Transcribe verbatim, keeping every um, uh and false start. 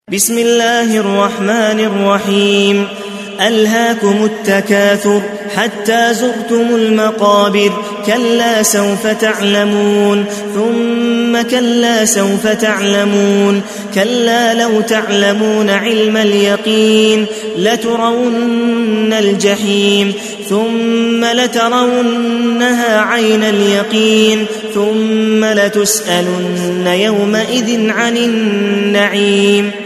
بسم الله الرحمن الرحيم ألهاكم التكاثر حتى زرتم المقابر كلا سوف تعلمون ثم كلا سوف تعلمون كلا لو تعلمون علم اليقين لترون الجحيم ثم لترونها عين اليقين ثم لتسألن يومئذ عن النعيم